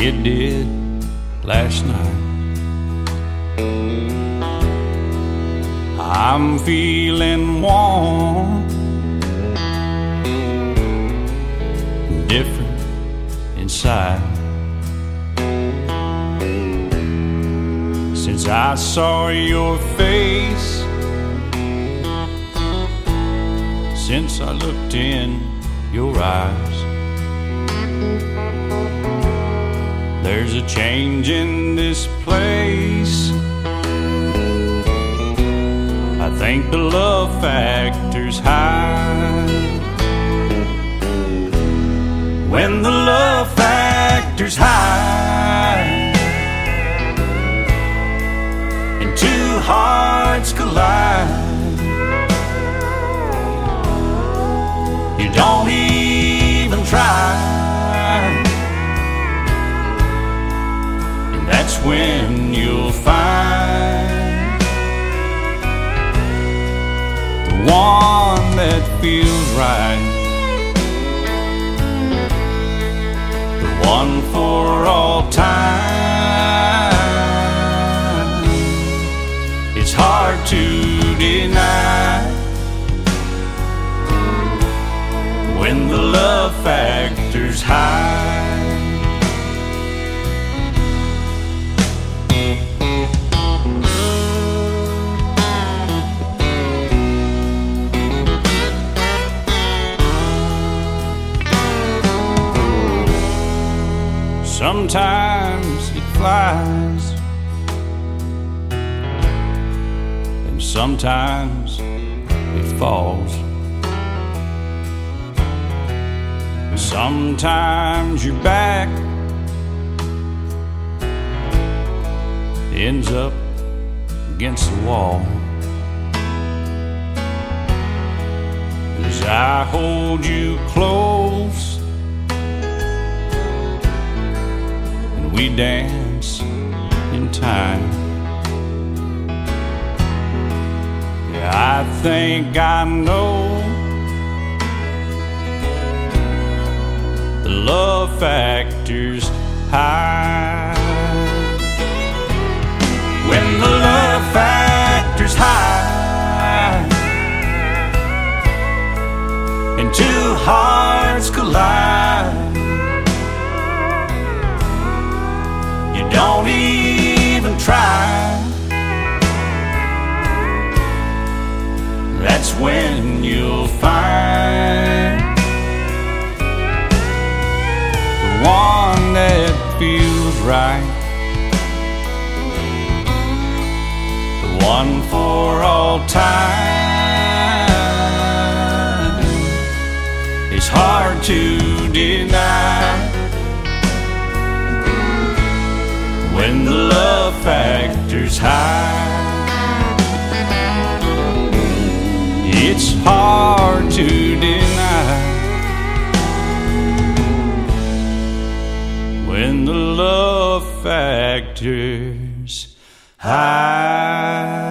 it did last night. I'm feeling warm, different inside. Since I saw your face, since I looked in your eyes, there's a change in this place. I think the love factor's high. When the love factor's high and two hearts collide, you don't even try. And that's when you'll find the one that feels right, the one for all time. It's hard to deny when the love factor's high. Sometimes it flies, and sometimes it falls. Sometimes your back ends up against the wall. As I hold you close, we dance in time. Yeah, I think I know the love factor's high. When the love factor's high and two hearts collide, you don't even try. That's when you'll find the one that feels right, the one for all time. It's hard to deny when the love factor's high. It's hard to deny when the love factor's high.